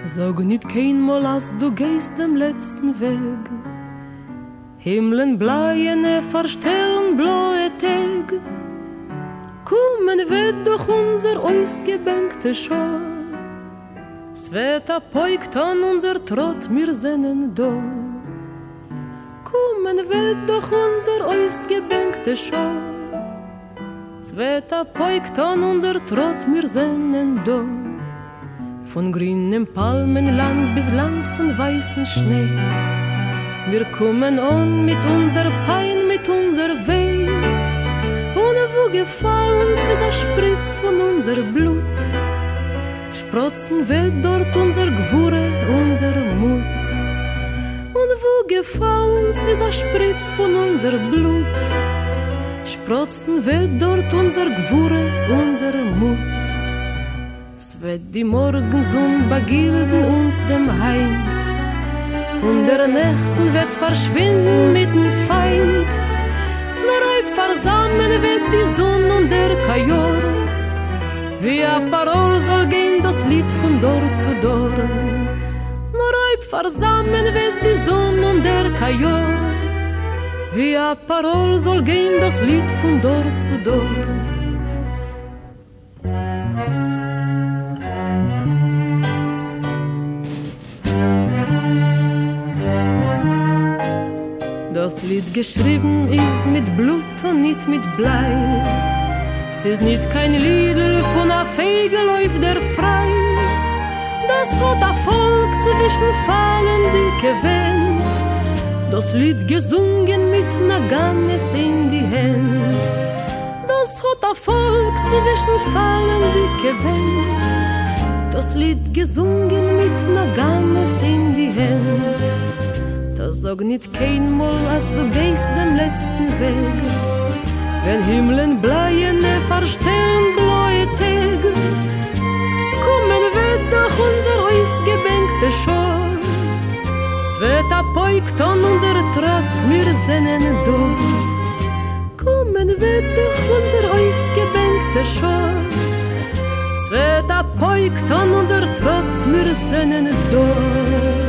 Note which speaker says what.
Speaker 1: Sag nicht keinmal, als du gehst dem letzten Weg. Himmeln bleiene verstellen blaue Tag. Kommen wird doch unser ausgebänkte Schau. Es wird abbeugt an unser Trott, wir sinnen da. Kommen wird doch unser ausgebänkte Schau. Es wird abbeugt an unser Trott, wir sinnen da. Von grünem Palmenland bis Land von weißen Schnee. Wir kommen an mit unser Pein, mit unser Weh. Ohne wo gefallen ist ein Spritz von unser Blut. Sprotzen wird dort unser Gewurre, unser Mut. Und wo gefallen ist ein Spritz von unser Blut. Sprotzen wird dort unser Gewurre, unser Mut. Es wird die Morgensonne begilden uns dem Heind. Und der Nächten wird verschwinden mit dem Feind. Nur halb versammeln wird die Sonne und der Kajor. Wie ein Parol soll gehen das Lied von Dor zu Dor. Nur halb versammeln wird die Sonne und der Kajor. Wie ein Parol soll gehen das Lied von Dor zu Dor. Das Lied geschrieben ist mit Blut und nicht mit Blei. Es ist nicht kein Lied von a Fegel auf der frei. Das hat a Volk zwischen Fallen dicke Wind. Das Lied gesungen mit Naganes in die Hand. Das hat a Volk zwischen Fallen dicke Wind. Das Lied gesungen mit Naganes in die Hand. Das sag nicht keinmal, als du gehst dem letzten Weg. Wenn Himmeln bleiene verstellen blaue Tage, kommen wird doch unser ausgebänkte Schau. Es wird abbeugt an unser Trott, wir sinnen da. Kommen wird doch unser ausgebänkte Schau. Es wird abbeugt an unser Trott, wir sinnen da.